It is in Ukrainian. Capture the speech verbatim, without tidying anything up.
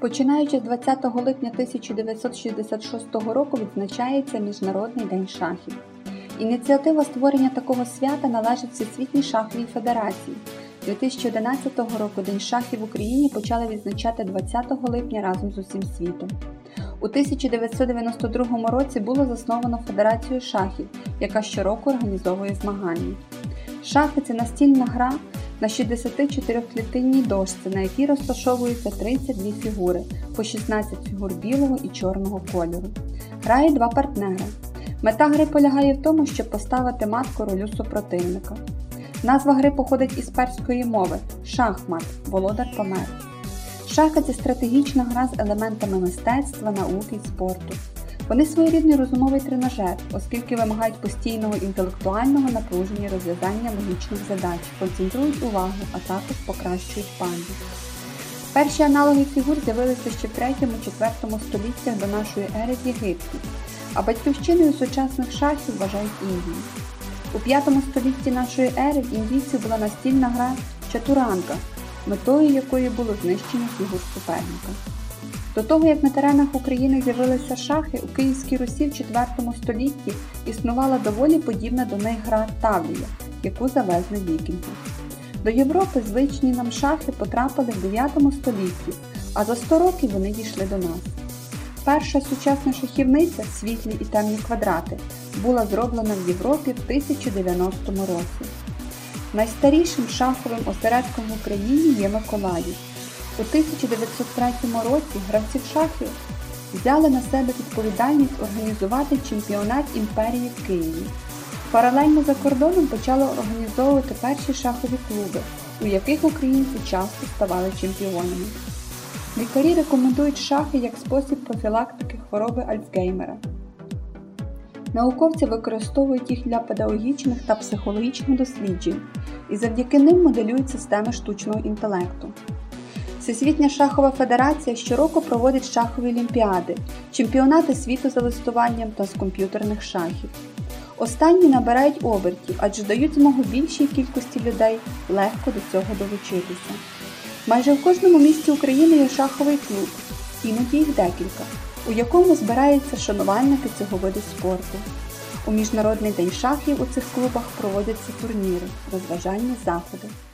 Починаючи з двадцятого липня тисяча дев'ятсот шістдесят шостого року відзначається Міжнародний день шахів. Ініціатива створення такого свята належить Всесвітній шаховій федерації. дві тисячі одинадцятого року День шахів в Україні почали відзначати двадцятого липня разом з усім світом. У тисяча дев'ятсот дев'яносто другому році було засновано Федерацію шахів, яка щороку організовує змагання. Шахи – це настільна гра на шістдесятичотирьохклітинній дошці, на якій розташовуються тридцять дві фігури, по шістнадцять фігур білого і чорного кольору. Грає два партнери. Мета гри полягає в тому, щоб поставити мат королю супротивника. Назва гри походить із перської мови «шахмат» – «володар помер». Шахи – це стратегічна гра з елементами мистецтва, науки і спорту. Вони своєрідний розумовий тренажер, оскільки вимагають постійного інтелектуального напруження і розв'язання логічних задач, концентрують увагу, а також покращують пам'ять. Перші аналоги фігур з'явилися ще в третьому-четвертому століттях до нашої ери з Єгипту, а батьківщиною сучасних шахів вважають Індію. У п'ятому столітті нашої ери в індійців була настільна гра чатуранга, метою якої було знищення фігур суперника. До того, як на теренах України з'явилися шахи, у Київській Русі в четвертому столітті існувала доволі подібна до них гра тавлія, яку завезли вікінги. До Європи звичні нам шахи потрапили в дев'ятому столітті, а за сто років вони дійшли до нас. Перша сучасна шахівниця «Світлі і темні квадрати» була зроблена в Європі в тисяча дев'яностому році. Найстарішим шаховим осередком в Україні є Миколаїв. У тисяча дев'ятсот третьому році гравці шахів взяли на себе відповідальність організувати чемпіонат імперії в Києві. Паралельно за кордоном почали організовувати перші шахові клуби, у яких українці часто ставали чемпіонами. Лікарі рекомендують шахи як спосіб профілактики хвороби Альцгеймера. Науковці використовують їх для педагогічних та психологічних досліджень і завдяки ним моделюють системи штучного інтелекту. Всесвітня шахова федерація щороку проводить шахові олімпіади, чемпіонати світу за листуванням та з комп'ютерних шахів. Останні набирають обертів, адже дають змогу більшій кількості людей легко до цього долучитися. Майже в кожному місті України є шаховий клуб, іноді їх декілька, у якому збираються шанувальники цього виду спорту. У Міжнародний день шахів у цих клубах проводяться турніри, розважальні заходи.